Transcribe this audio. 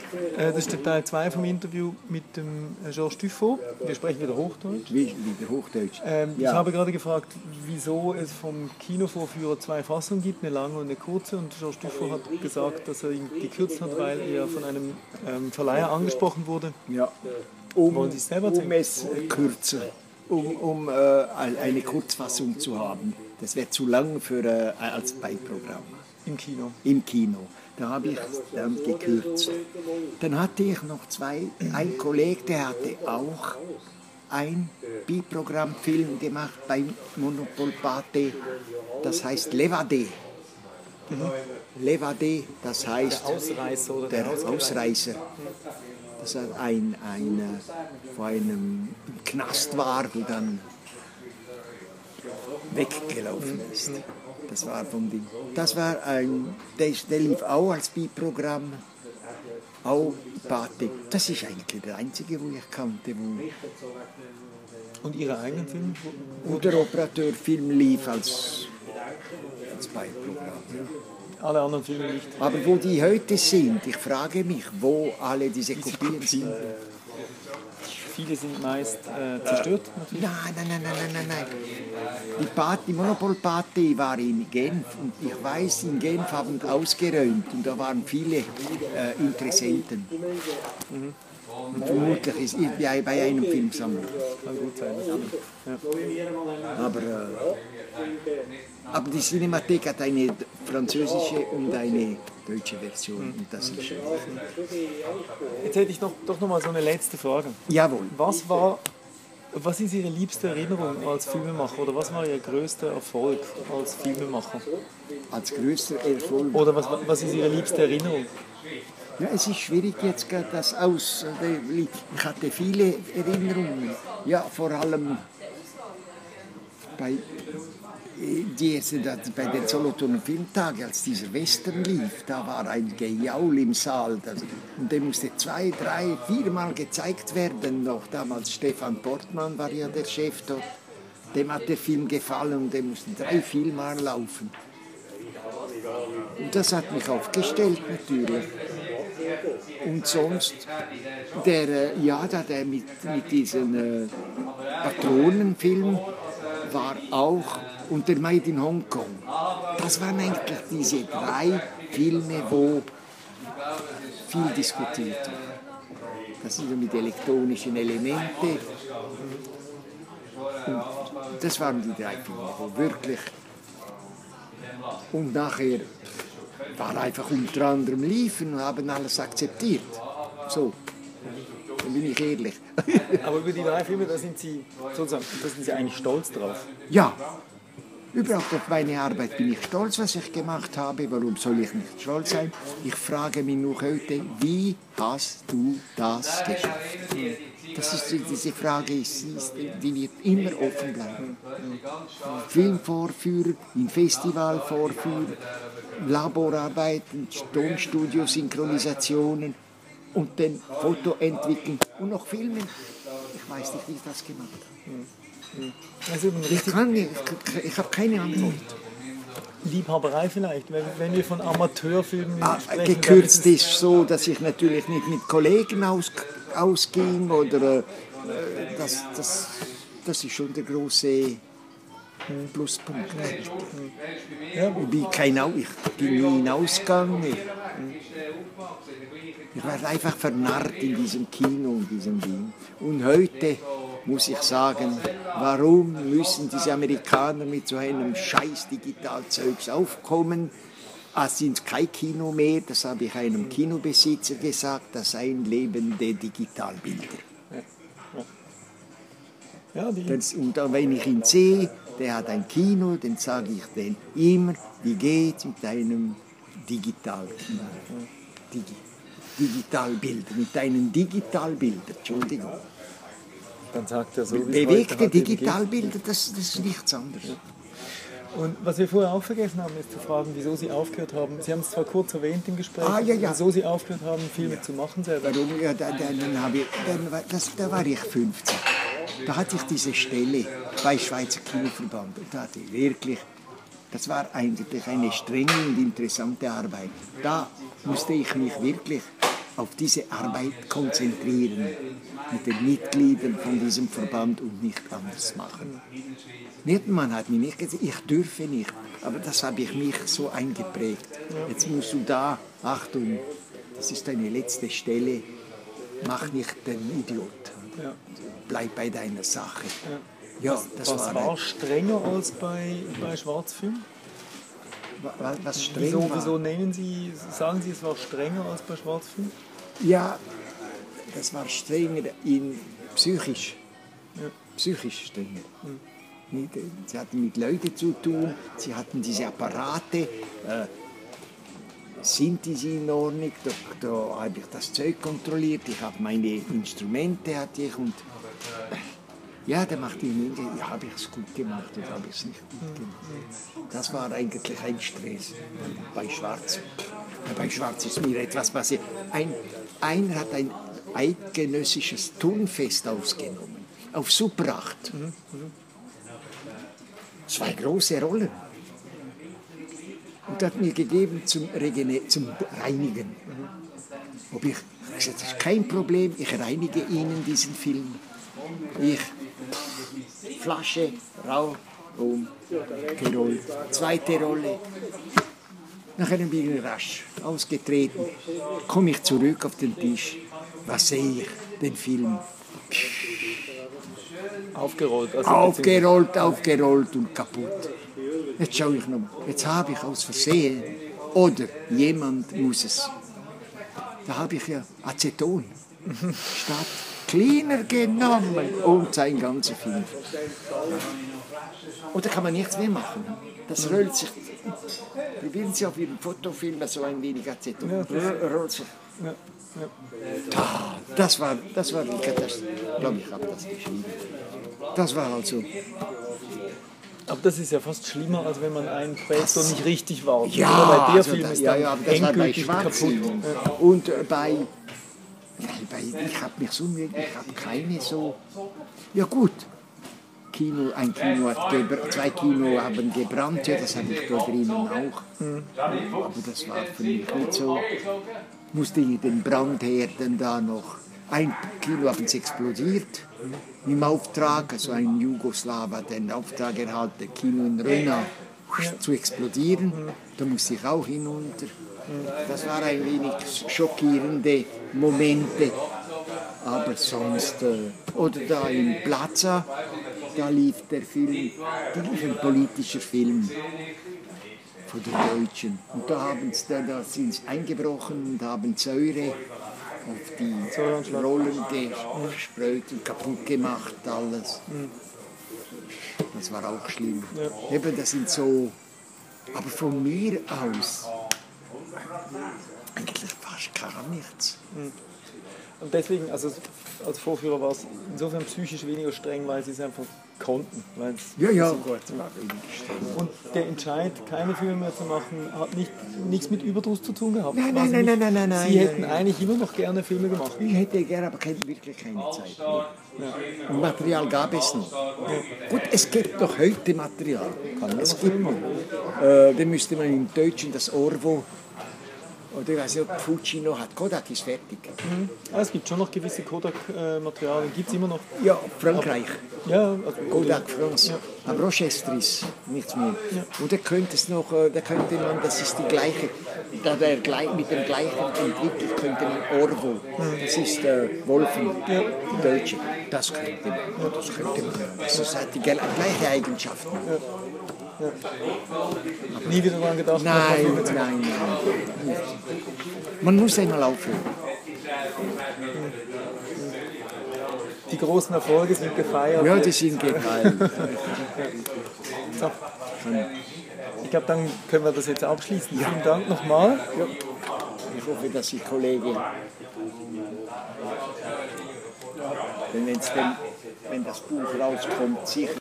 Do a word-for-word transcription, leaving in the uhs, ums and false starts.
Äh, das ist der Teil zwei vom Interview mit dem Georges Dufault. Wir sprechen wieder Hochdeutsch. Wie, wieder Hochdeutsch. Ähm, ja. Ich habe gerade gefragt, wieso es vom Kinovorführer zwei Fassungen gibt, eine lange und eine kurze. Und Georges Dufault hat gesagt, dass er ihn gekürzt hat, weil er von einem ähm, Verleiher angesprochen wurde. Ja. Um, Wollen Sie es selber um es kürzer, um, um äh, eine Kurzfassung zu haben. Das wäre zu lang für, äh, als Beiprogramm. Im Kino? Im Kino. Da habe ich dann gekürzt. Dann hatte ich noch zwei, ein Kollege, der hatte auch ein Biprogrammfilm gemacht bei Monopol Pate, das heißt Levade. Mhm. Levade, das heißt der Ausreißer. Oder der, der Ausreißer. Dass er ein, ein, vor einem Knast war und dann weggelaufen ist. Das war vom Ding. Das war ein, der, der lief auch als Biprogramm, auch Pate. Das ist eigentlich der einzige, wo ich kannte. Wo und Ihre eigenen Filme? und der Operateurfilm lief als, als Beiprogramm. Alle anderen Filme nicht. Aber wo die heute sind, ich frage mich, wo alle diese, diese Kopien, Kopien sind. Viele sind meist äh, zerstört. Äh, nein, nein, nein, nein, nein, nein. Die, Party, die Monopol-Party war in Genf und ich weiß, in Genf haben ausgeräumt und da waren viele äh, Interessenten. Mhm. Und vermutlich ist es bei, bei einem Filmsammler. Kann gut sein. Ja. Aber, äh, aber die Cinemathek hat eine französische und eine deutsche Version. Und das ist schön. Jetzt hätte ich noch, doch noch mal so eine letzte Frage. Jawohl. Was war, was ist Ihre liebste Erinnerung als Filmemacher oder was war Ihr größter Erfolg als Filmemacher? Als größter Erfolg? Oder was, was ist Ihre liebste Erinnerung? Ja, es ist schwierig jetzt gerade das aus. Ich hatte viele Erinnerungen. Ja, vor allem bei die erste, bei den Solothurner Filmtagen, als dieser Western lief, da war ein Gejaul im Saal. Das, und der musste zwei, drei, viermal gezeigt werden. Noch damals Stefan Portmann war ja der Chef dort. Dem hat der Film gefallen und der musste drei, viermal laufen. Und das hat mich aufgestellt natürlich. Und sonst, der, ja, der mit, mit diesem äh, Patronenfilm war auch und der Made in Hongkong. Das waren eigentlich diese drei Filme, wo viel diskutiert wurde. Das sind mit elektronischen Elementen. Und das waren die drei Filme, wo wirklich. Und nachher war einfach unter anderem liefen und haben alles akzeptiert. So, dann bin ich ehrlich. Aber über die drei Filme, da sind Sie, sozusagen, da sind Sie eigentlich stolz drauf? Ja. Überhaupt auf meine Arbeit bin ich stolz, was ich gemacht habe. Warum soll ich nicht stolz sein? Ich frage mich noch heute, wie hast du das geschafft? Das ist, diese Frage, ist, ist, die wird immer offen bleiben. Filmvorführer, im Festivalvorführer, Laborarbeiten, Tonstudio, Synchronisationen und dann Foto entwickeln und noch filmen. Ich weiß nicht, wie ich das gemacht habe. Also ich kann nicht, ich, ich habe keine Antwort. Liebhaberei vielleicht, wenn, wenn wir von Amateurfilmen ah, sprechen. Gekürzt ist so, dass ich natürlich nicht mit Kollegen aus, ausging oder äh, das, das, das ist schon der große Pluspunkt. Ja, ich bin kein, ich bin nie hinausgegangen. Ich, ich war einfach vernarrt in diesem Kino und diesem Ding. Und heute muss ich sagen, warum müssen diese Amerikaner mit so einem scheiß Digitalzeugs aufkommen? Es sind kein Kino mehr, das habe ich einem Kinobesitzer gesagt, das seien lebende Digitalbilder. Ja, die das, und dann, wenn ich ihn sehe, der hat ein Kino, dann sage ich den immer, wie geht's mit einem Digital, Digi, Digitalbild, mit einem Digitalbild, Entschuldigung. Dann sagt er so, bewegte Digitalbilder, das, das ist nichts anderes. Und was wir vorher auch vergessen haben, ist zu fragen, wieso Sie aufgehört haben. Sie haben es zwar kurz erwähnt im Gespräch, ah, ja, ja. wieso Sie aufgehört haben, Filme ja. zu machen selber. Warum? Ja, da, da, dann habe ich, dann, das, da war ich fünfzehn. Da hatte ich diese Stelle bei Schweizer Kinoverband. Und da hatte ich wirklich, das war eigentlich eine strenge und interessante Arbeit. Da musste ich mich wirklich auf diese Arbeit konzentrieren mit den Mitgliedern von diesem Verband und nicht anders machen. Niertmann hat mir nicht gesagt, ich dürfe nicht, aber das habe ich mich so eingeprägt. Jetzt musst du da, Achtung, das ist deine letzte Stelle, mach nicht den Idiot. Ja. Bleib bei deiner Sache. Ja. Ja, das was war, war strenger als bei, bei Schwarzfilm? was, was streng Wieso, war. wieso nennen Sie, sagen Sie, es war strenger als bei Schwarzfilm? Ja, das war strenger in psychisch. Ja. Psychisch strenger. Mhm. Sie hatten mit Leuten zu tun, sie hatten diese Apparate. Äh, sind diese in Ordnung? Da, da habe ich das Zeug kontrolliert, ich habe meine Instrumente hatte ich und ja, da macht die Menge, ja, habe ich es gut gemacht oder habe ich es nicht gut gemacht. Das war eigentlich ein Stress bei Schwarz. Bei Schwarz ist mir etwas passiert. Ein, einer hat ein eidgenössisches Turnfest ausgenommen, auf Super acht. Zwei große Rollen. Und hat mir gegeben zum, Regene, zum Reinigen. Ob ich, ich gesagt, das ist kein Problem, ich reinige Ihnen diesen Film. Ich, Flasche, rau, um, gerollt. Zweite Rolle. Nachher bin ich rasch ausgetreten. Komme ich zurück auf den Tisch. Was sehe ich? Den Film. Aufgerollt. Also Aufgerollt, aufgerollt und kaputt. Jetzt schaue ich noch. Jetzt habe ich aus Versehen. Oder jemand muss es. Da habe ich ja Aceton statt Cleaner genommen und sein ganzer Film. Oder kann man nichts mehr machen. Das rollt sich. Probieren Sie auf Ihrem Fotofilm so ein wenig Aceton. Ja, das- Rollt sich. Ja, ja. Ah, Das war, das war die Katastrophe. Ich glaube, ich habe das geschrieben. Das war also. Aber das ist ja fast schlimmer, als wenn man einen Projektor nicht richtig wartet. Ja, Oder bei der also Film da, ist ja, dann ja, aber das war bei endgültig kaputt. Schwarzfilm. Ja. Und äh, bei, ja, bei. Ich habe mich so müde, ich habe keine so. Ja, gut. Kino, ein Kino hat gebr- zwei Kino haben gebrannt, ja, das hatte ich da drinnen auch. Aber das war für mich nicht so. Musste ich den Brandherden da noch. Ein Kino haben sie explodiert. Im Auftrag, also ein Jugoslaw hat den Auftrag erhalten, Kino in Röna zu explodieren. Da musste ich auch hinunter. Das war ein wenig schockierende Momente. Aber sonst, äh, oder da in Plaza, da lief der Film, da lief ein politischer Film von den Deutschen. Und da, haben's, da, da sind sie eingebrochen und haben Säure auf die Rollen gesprüht und kaputt gemacht, alles. Das war auch schlimm. Ja. Eben, das sind so, aber von mir aus eigentlich fast gar nichts. Und deswegen, also als Vorführer war es insofern psychisch weniger streng, weil sie es einfach konnten. Weil es Ja, ja, gut, war wenig streng. Und der Entscheid, keine Filme mehr zu machen, hat nicht, nichts mit Überdruss zu tun gehabt. Nein, War nein, sie nein, nicht- nein, nein, nein, Sie nein, hätten nein. eigentlich immer noch gerne Filme gemacht. Ich hätte gerne, aber kein, wirklich keine Zeit mehr. Und Material gab es noch. Gut, es gibt noch heute Material. Es gibt noch. Äh, dann müsste man im Deutschen das Orvo, oder ich weiß nicht, ob Fuji noch hat. Kodak ist fertig. Ah, es gibt schon noch gewisse Kodak-Materialien, gibt es immer noch. Ja, Frankreich. Ja, also, Kodak France. Ja. Aber Rochester ist nichts mehr. Und da könnte es noch, äh, da könnte man, das ist die gleiche, da der, gleich- mit dem gleichen entwickelt könnte man Orvo. Das ist äh, Wolfen, die Deutsche. Das könnte man, das könnte man. Das hat die gel- gleiche Eigenschaften. Nie wieder daran gedacht. Nein, nochmal Filme nein, zu machen. nein. Man muss einmal aufhören. Die großen Erfolge sind gefeiert. Ja, die sind gefallen. So. Ich glaube, dann können wir das jetzt abschließen. Vielen Dank nochmal. Ich hoffe, dass die Kollegen, wenn, wenn's denn, wenn das Buch rauskommt, sicher